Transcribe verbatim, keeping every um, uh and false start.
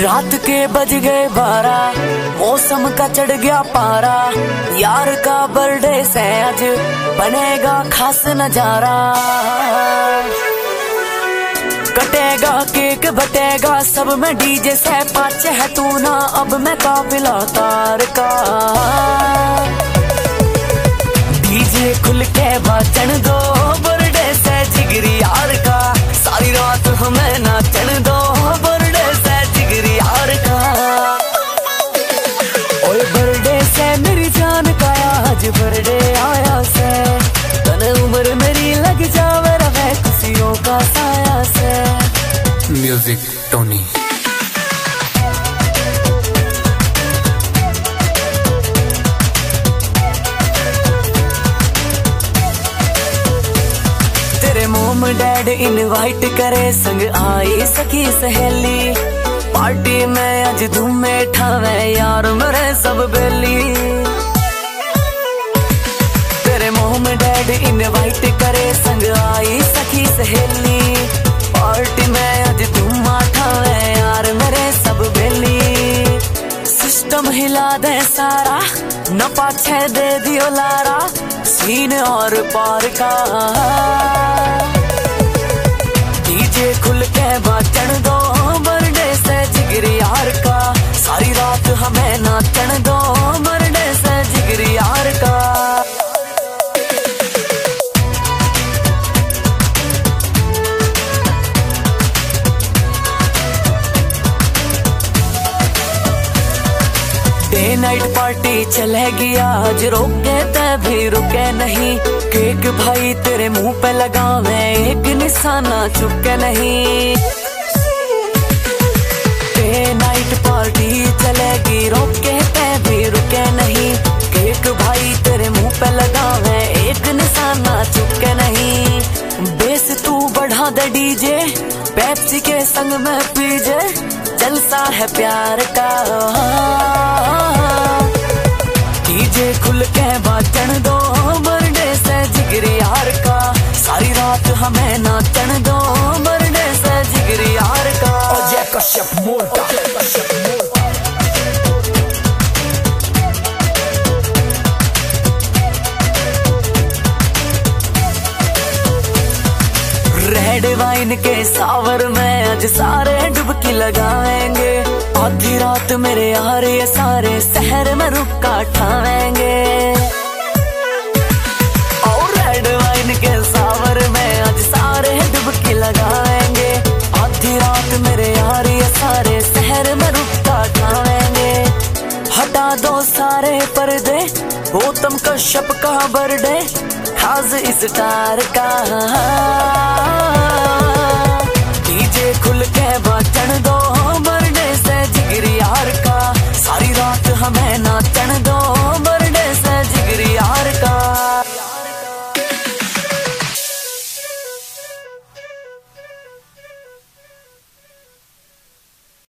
रात के बज गए बारह, मौसम का चढ़ गया पारा। यार का बर्थडे से आज बनेगा खास नजारा। कटेगा केक बटेगा सब में डीजे से पाचे है तू ना, अब मैं काफिला तार का। डीजे खुल के बचन दो बर्थडे से जिगरी यार का। सारी रात हमें नाचन दो बर्थडे से जिगरी यार का। ओए बर्थडे से मेरी जान का आज बर्थडे आया से। तने उम्र मेरी लग जावे रहे खुशियों का साया से। Music Tony. तेरे मोम डैड इनवाइट करे संग आई सखी सहेली। पार्टी में आज धूम ठावे यार मेरे सब बेली। तेरे मोम डैड इनवाइट करे संग आई सखी सहेली। पार्टी में आज धूम ठावे यार मेरे सब बेली। सिस्टम हिला दे सारा न पाछे दे दियो लारा। सीन और पार का डीजे खुल के बाचन दो बर्थडे से जिगरी यार का। सारी रात हमें नाचन दो बर्थडे से जिगरी यार का। डे नाइट पार्टी चलेगी आज, रोके तभी रुके नहीं। केक भाई तेरे मुंह पे लगावे एक निशाना चुके नहीं। डे नाइट पार्टी चलेगी रोके तभी रुके नहीं। केक भाई तेरे मुंह पे लगावे एक निशाना चुके नहीं। बेस तू बढ़ा दे डीजे पेप्सी के संग में पीजे। जलसा है प्यार का डीजे खुल के बाचन दो बर्थडे से जिगरी यार का। सारी रात हमें नाचन दो बर्थडे से जिगरी यार का। अजय कश्यप मोटा। रेड वाइन के सावर में आज सारे डुबकी लगाएंगे। आधी रात मेरे यार ये सारे शहर में रुका ठावेंगे। और रेड वाइन के सावर में आज सारे डुबकी लगाएंगे। आधी रात मेरे यार ये सारे शहर में रुका ठावेंगे। हटा दो सारे पर्दे गौतम कश्यप का बर्थडे खास स्टार का। डीजे खुल के बाचन दो बर्थडे से जिगरी यार का। सारी रात हमें नाच